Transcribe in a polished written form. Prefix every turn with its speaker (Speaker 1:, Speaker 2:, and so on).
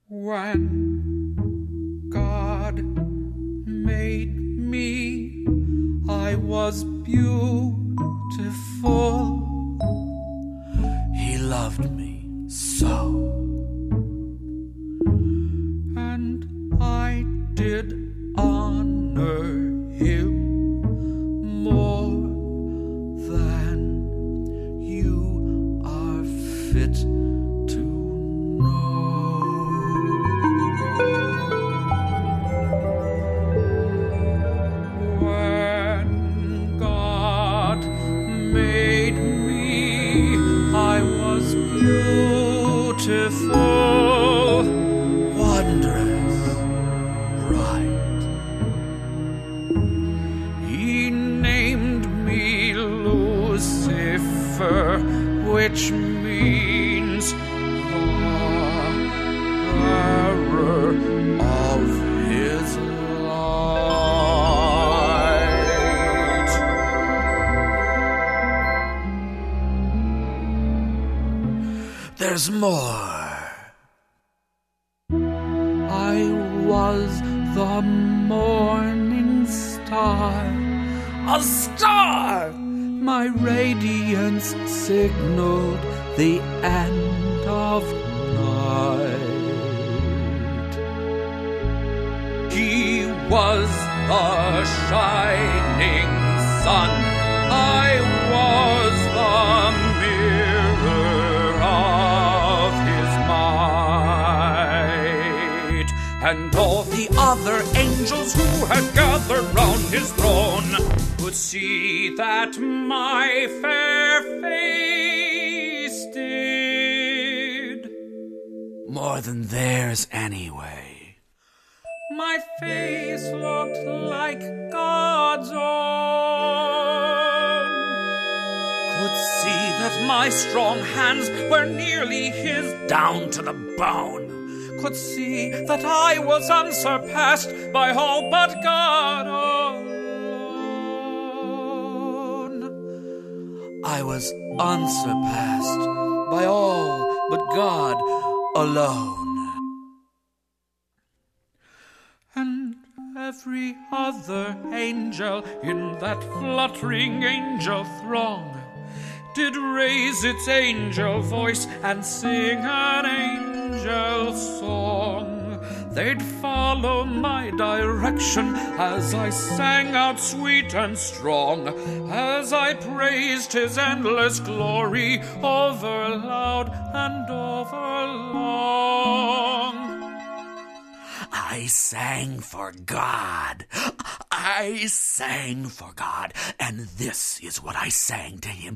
Speaker 1: When God made me, I was beautiful. He loved me so. And I did honor him more than you are fit to know. When God made me, I was beautiful, wondrous, bright. He named me Lucifer, which means the bearer of his light. There's more. I was the morning star, a star. My radiance signaled the end of night. He was the shining sun. I was the mirror of his might. And all the other angels who had gathered round his throne could see that my fair face did more than theirs anyway. My face looked like God's own. Could see that my strong hands were nearly his down to the bone. Could see that I was unsurpassed by all but God alone. I was unsurpassed by all but God alone. And every other angel in that fluttering angel throng did raise its angel voice and sing an angel song. They'd follow my direction as I sang out sweet and strong, as I praised his endless glory over loud and over long. I sang for God. I sang for God, and this is what I sang to him.